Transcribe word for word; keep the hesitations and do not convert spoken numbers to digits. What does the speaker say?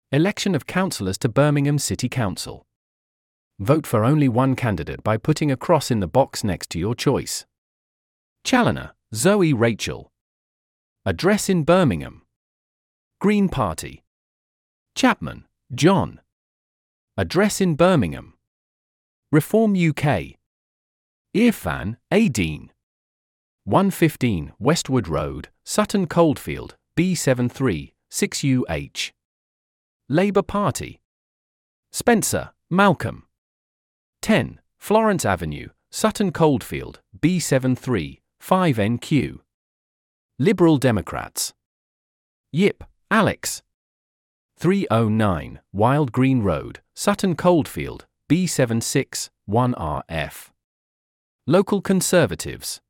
Election of councillors to Birmingham City Council. Vote for only one candidate by putting a cross in the box next to your choice. Challoner, Zoe Rachel. Address in Birmingham. Green Party. Chapman, John. Address in Birmingham. Reform U K. Irfan, Aideen. one fifteen Westwood Road, Sutton Coldfield, B seven three six U H. Labour Party. Spencer, Malcolm. ten Florence Avenue, Sutton Coldfield, B seven three five N Q. Liberal Democrats. Yip, Alex. three oh nine Wild Green Road, Sutton Coldfield, B seven six one R F. Local Conservatives.